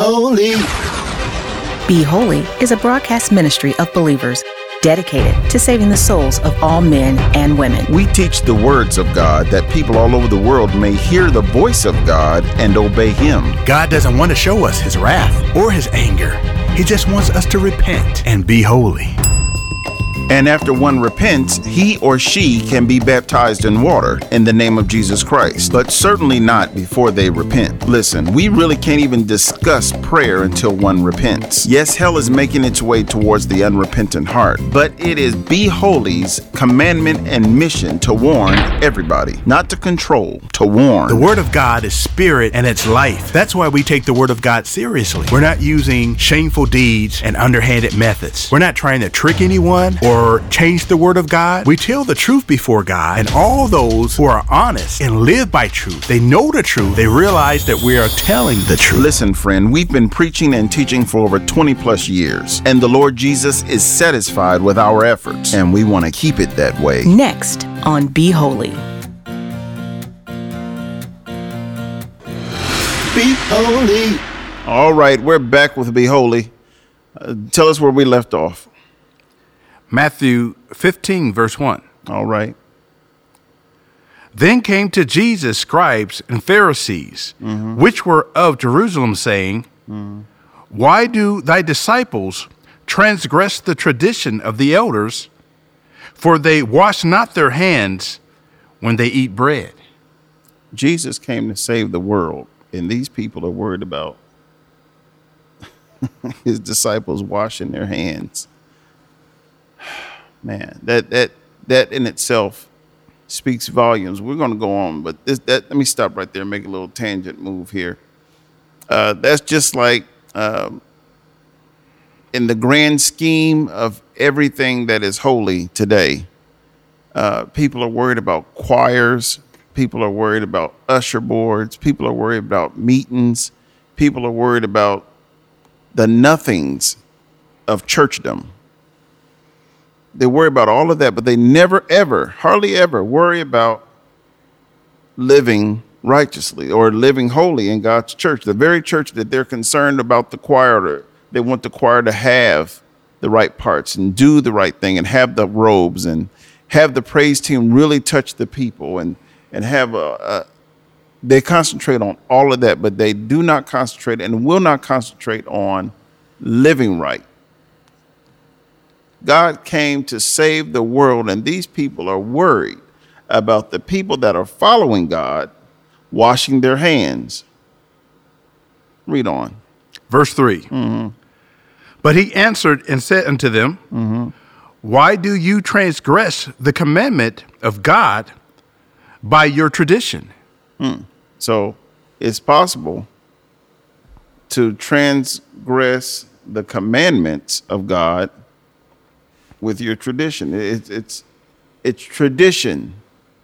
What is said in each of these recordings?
holy. Be Holy is a broadcast ministry of believers dedicated to saving the souls of all men and women. We teach the words of God that people all over the world may hear the voice of God and obey Him. God doesn't want to show us His wrath or His anger. He just wants us to repent and be holy. And after one repents, he or she can be baptized in water in the name of Jesus Christ, but certainly not before they repent. Listen, we really can't even discuss prayer until one repents. Yes, hell is making its way towards the unrepentant heart, but it is Be Holy's commandment and mission to warn everybody, not to control, to warn. The Word of God is spirit and it's life. That's why we take the Word of God seriously. We're not using shameful deeds and underhanded methods. We're not trying to trick anyone or change the Word of God. We tell the truth before God, and all those who are honest and live by truth, they know the truth, they realize that we are telling the truth. Listen, friend, we've been preaching and teaching for over 20 plus years, and the Lord Jesus is satisfied with our efforts, and we want to keep it that way. Next on Be Holy. Be holy. All right, we're back with Be Holy. Tell us where we left off. Matthew 15, verse 1. All right. Then came to Jesus scribes and Pharisees, which were of Jerusalem, saying, Why do thy disciples transgress the tradition of the elders? For they wash not their hands when they eat bread. Jesus came to save the world, and these people are worried about his disciples washing their hands. Man, that in itself speaks volumes. We're going to go on, but let me stop right there and make a little tangent move here. That's just like in the grand scheme of everything that is holy today. People are worried about choirs. People are worried about usher boards. People are worried about meetings. People are worried about the nothings of churchdom. They worry about all of that, but they never, ever, hardly ever worry about living righteously or living holy in God's church. The very church that they're concerned about the choir, they want the choir to have the right parts and do the right thing and have the robes and have the praise team really touch the people and have they concentrate on all of that, but they do not concentrate and will not concentrate on living right. God came to save the world, and these people are worried about the people that are following God washing their hands. Read on. Verse 3. But he answered and said unto them, Why do you transgress the commandment of God by your tradition? So it's possible to transgress the commandments of God with your tradition. It's tradition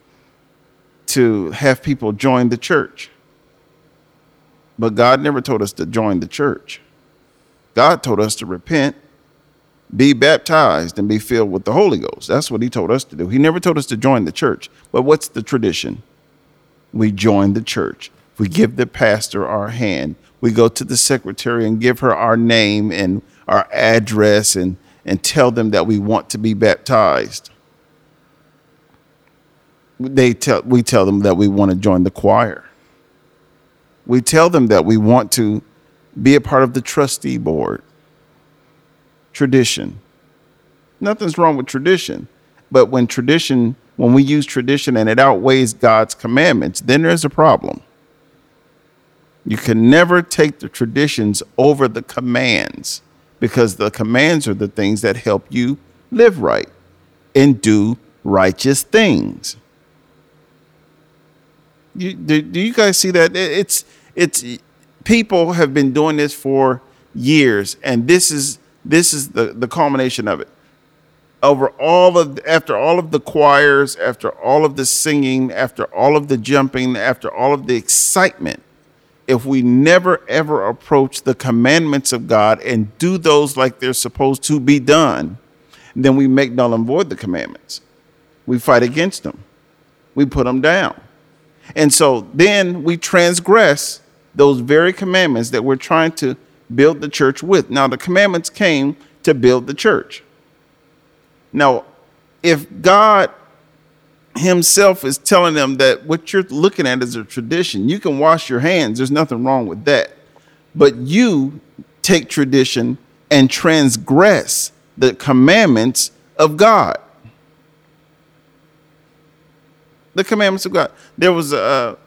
to have people join the church. But God never told us to join the church. God told us to repent, be baptized, and be filled with the Holy Ghost. That's what he told us to do. He never told us to join the church. But what's the tradition? We join the church. We give the pastor our hand. We go to the secretary and give her our name and our address and tell them that we want to be baptized. We tell them that we want to join the choir. We tell them that we want to be a part of the trustee board. Tradition. Nothing's wrong with tradition. But when we use tradition and it outweighs God's commandments, then there's a problem. You can never take the traditions over the commands, because the commands are the things that help you live right and do righteous things. Do you guys see that? It's people have been doing this for years, and this is the culmination of it. After all of the choirs, after all of the singing, after all of the jumping, after all of the excitement, if we never ever approach the commandments of God and do those like they're supposed to be done, then we make null and void the commandments. We fight against them. We put them down. And so then we transgress those very commandments that we're trying to build the church with. Now, the commandments came to build the church. Now, if God himself is telling them that what you're looking at is a tradition, you can wash your hands. There's nothing wrong with that. But you take tradition and transgress the commandments of God. The commandments of God. There was a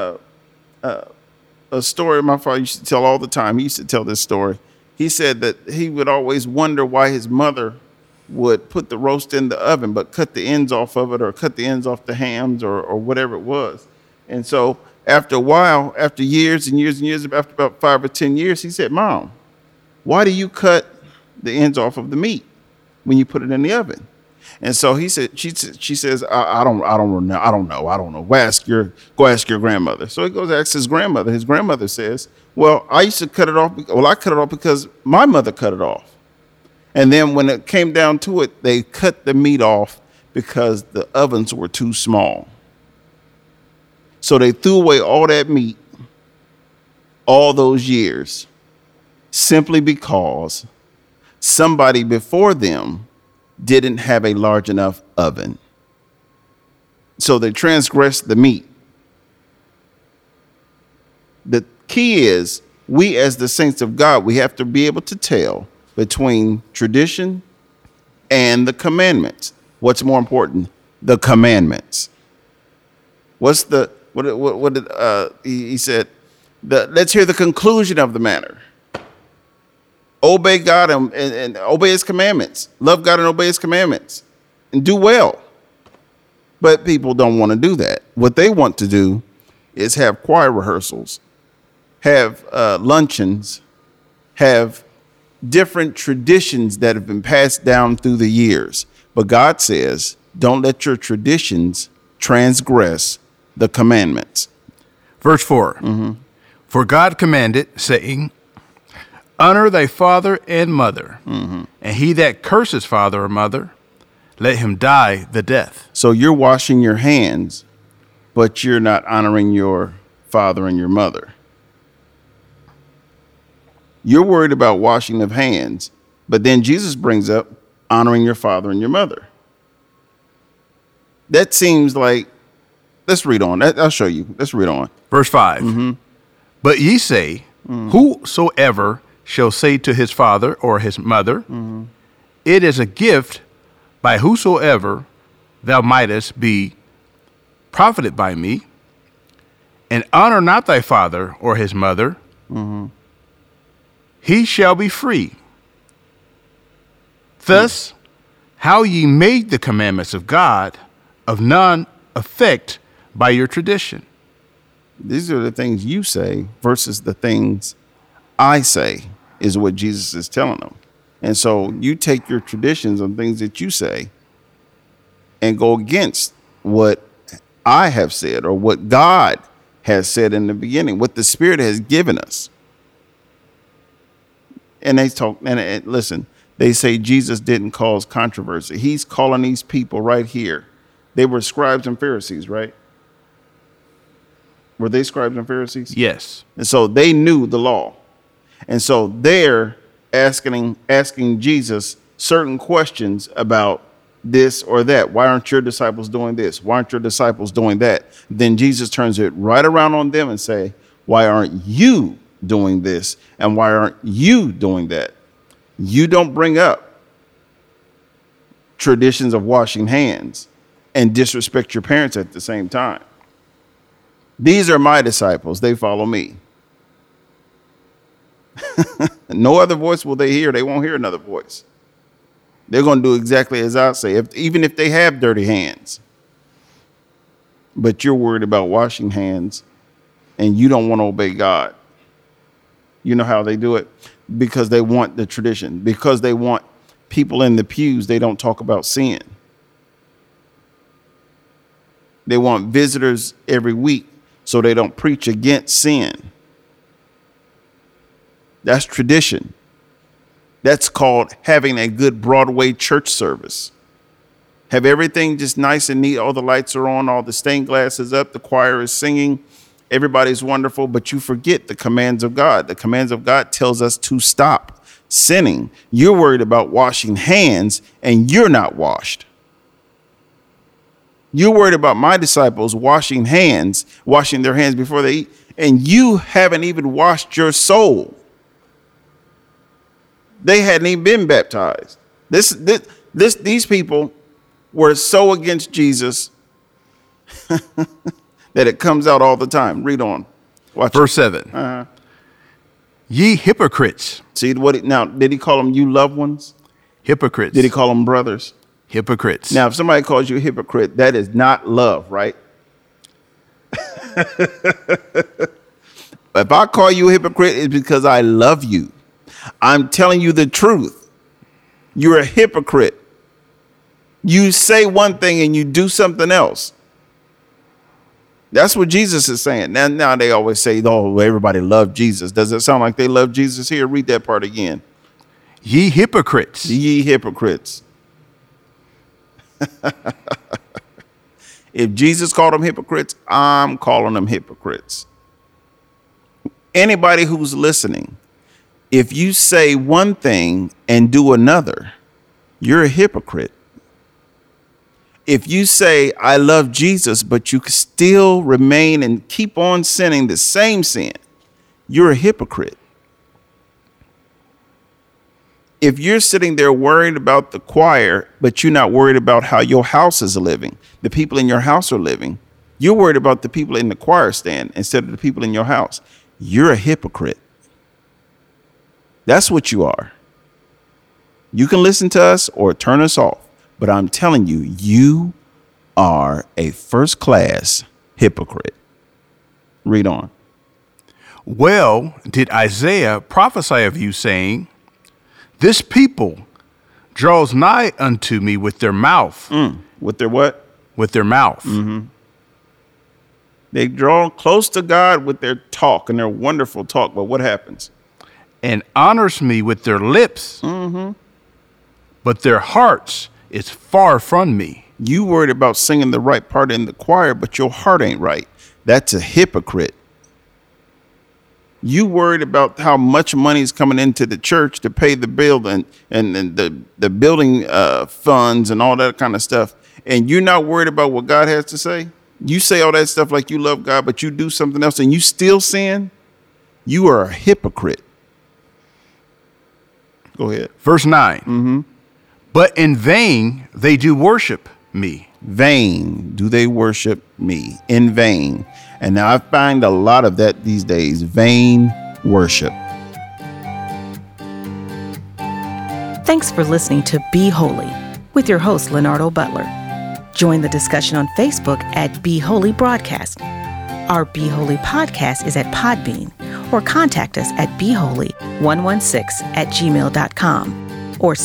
story my father used to tell all the time. He used to tell this story. He said that he would always wonder why his mother would put the roast in the oven, but cut the ends off of it, or cut the ends off the hams, or whatever it was. And so after a while, after years and years and years, after about 5 or 10 years, he said, "Mom, why do you cut the ends off of the meat when you put it in the oven?" And so he said, she says, I don't know. Go ask your grandmother. So he goes to ask his grandmother. His grandmother says, "Well, I used to cut it off. Well, I cut it off because my mother cut it off. And then when it came down to it, they cut the meat off because the ovens were too small. So they threw away all that meat all those years simply because somebody before them didn't have a large enough oven. So they transgressed the meat." The key is, we as the saints of God, we have to be able to tell between tradition and the commandments. What's more important? The commandments. What did he said? Let's hear the conclusion of the matter. Obey God and obey his commandments. Love God and obey his commandments and do well. But people don't want to do that. What they want to do is have choir rehearsals, have luncheons, have different traditions that have been passed down through the years. But God says, don't let your traditions transgress the commandments. Verse 4. Mm-hmm. For God commanded, saying, honor thy father and mother, mm-hmm. and he that curses father or mother, let him die the death. So you're washing your hands, but you're not honoring your father and your mother. You're worried about washing of hands, but then Jesus brings up honoring your father and your mother. That seems like, let's read on. I'll show you. Let's read on. Verse 5. Mm-hmm. But ye say, whosoever shall say to his father or his mother, mm-hmm. it is a gift by whosoever thou mightest be profited by me, and honor not thy father or his mother, mm-hmm. he shall be free. Thus, how ye made the commandments of God of none effect by your tradition. These are the things you say versus the things I say, is what Jesus is telling them. And so you take your traditions on things that you say and go against what I have said, or what God has said in the beginning, what the Spirit has given us. And they talk, and listen, they say Jesus didn't cause controversy. He's calling these people right here. They were scribes and Pharisees, right? Were they scribes and Pharisees? Yes. And so they knew the law. And so they're asking Jesus certain questions about this or that. Why aren't your disciples doing this? Why aren't your disciples doing that? Then Jesus turns it right around on them and say, why aren't you doing this? And why aren't you doing that? You don't bring up traditions of washing hands and disrespect your parents at the same time. These are my disciples. They follow me. No other voice will they hear. They won't hear another voice. They're going to do exactly as I say, even if they have dirty hands. But you're worried about washing hands and you don't want to obey God. You know how they do it? Because they want the tradition. Because they want people in the pews, they don't talk about sin. They want visitors every week so they don't preach against sin. That's tradition. That's called having a good Broadway church service. Have everything just nice and neat. All the lights are on, all the stained glass is up, the choir is singing, everybody's wonderful, but you forget the commands of God. The commands of God tells us to stop sinning. You're worried about washing hands and you're not washed. You're worried about my disciples washing their hands before they eat, and you haven't even washed your soul. They hadn't even been baptized. These people were so against Jesus that it comes out all the time. Read on. Watch Verse 7. Ye hypocrites. See now? Did he call them you loved ones? Hypocrites. Did he call them brothers? Hypocrites. Now, if somebody calls you a hypocrite, that is not love, right? If I call you a hypocrite, it's because I love you. I'm telling you the truth. You're a hypocrite. You say one thing and you do something else. That's what Jesus is saying. Now they always say, oh, everybody loved Jesus. Does it sound like they love Jesus here? Read that part again. Ye hypocrites. Ye hypocrites. If Jesus called them hypocrites, I'm calling them hypocrites. Anybody who's listening, if you say one thing and do another, you're a hypocrite. If you say, I love Jesus, but you still remain and keep on sinning the same sin, you're a hypocrite. If you're sitting there worried about the choir, but you're not worried about how your house is living, the people in your house are living, you're worried about the people in the choir stand instead of the people in your house, you're a hypocrite. That's what you are. You can listen to us or turn us off, but I'm telling you, you are a first-class hypocrite. Read on. Well, did Isaiah prophesy of you, saying, this people draws nigh unto me with their mouth. With their what? With their mouth. Mm-hmm. They draw close to God with their talk and their wonderful talk, but what happens? And honors me with their lips, but their hearts is far from me. You worried about singing the right part in the choir, but your heart ain't right. That's a hypocrite. You worried about how much money is coming into the church to pay the bill and the building funds and all that kind of stuff, and you're not worried about what God has to say? You say all that stuff like you love God, but you do something else and you still sin? You are a hypocrite. Go ahead. Verse 9. But in vain they do worship me. Vain do they worship me. In vain. And now I find a lot of that these days. Vain worship. Thanks for listening to Be Holy with your host, Leonardo Butler. Join the discussion on Facebook at Be Holy Broadcast. Our Be Holy podcast is at Podbean, or contact us at beholy116@gmail.com or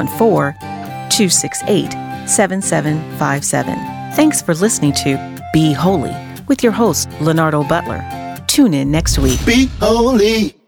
614-268-7757. Thanks for listening to Be Holy with your host, Leonardo Butler. Tune in next week. Be holy.